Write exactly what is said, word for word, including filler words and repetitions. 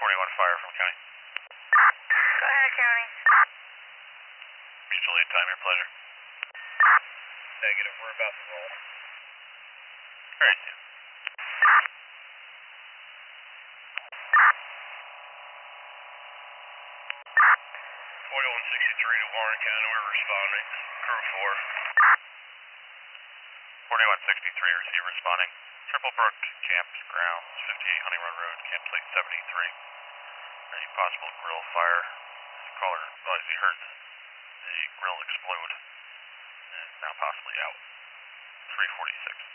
forty-one fire from county. Go ahead, county. Mutual aid time, your pleasure. Negative, we're about to roll. Very soon. forty-one sixty-three to Warren County, we're responding. Crew four. forty-one sixty-three, receive responding. Triple Brook, campgrounds, fifty-eight Honey Run Road, campsite seventy-three. Any possible grill fire. The caller, well, as he heard a grill explode. And now possibly out. three forty-six.